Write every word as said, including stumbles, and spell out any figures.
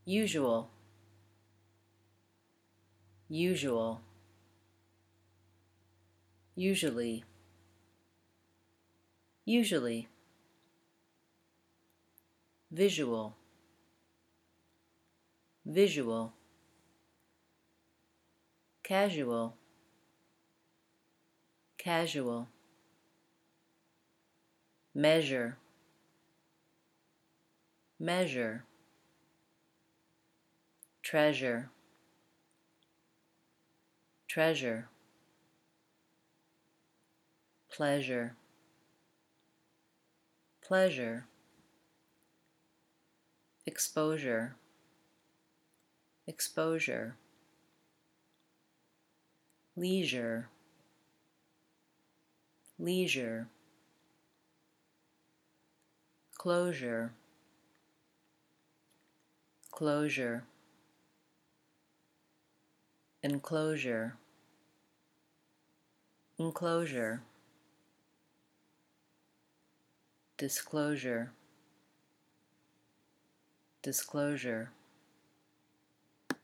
usual, usual, usually, usually, visual, visual, casual, casual, measure, measure, treasure, treasure, pleasure, pleasure, exposure, exposure, leisure, leisure, closure, closure, enclosure, enclosure, disclosure, disclosure,